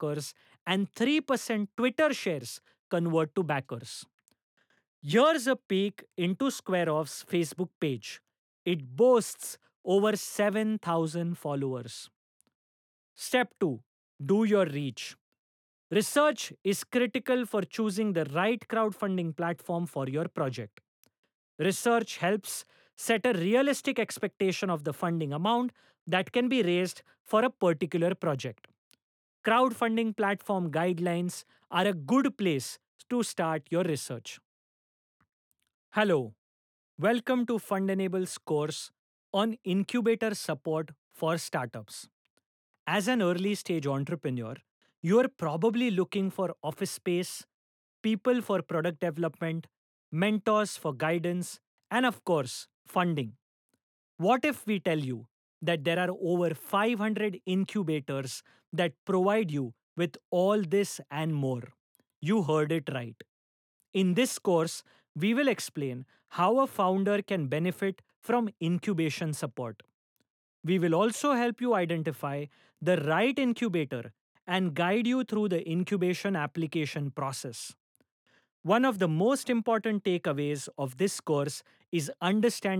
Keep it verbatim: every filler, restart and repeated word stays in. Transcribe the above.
backers, and three percent Twitter shares convert to backers. Here's a peek into Squareoff's Facebook page. It boasts over seven thousand followers. Step two. Do your reach. Research is critical for choosing the right crowdfunding platform for your project. Research helps set a realistic expectation of the funding amount that can be raised for a particular project. Crowdfunding platform guidelines are a good place to start your research. Hello, welcome to FundEnable's course on incubator support for startups. As an early stage entrepreneur, you are probably looking for office space, people for product development, mentors for guidance, and of course, funding. What if we tell you that there are over five hundred incubators that provide you with all this and more? You heard it right. In this course, we will explain how a founder can benefit from incubation support. We will also help you identify the right incubator and guide you through the incubation application process. One of the most important takeaways of this course is understanding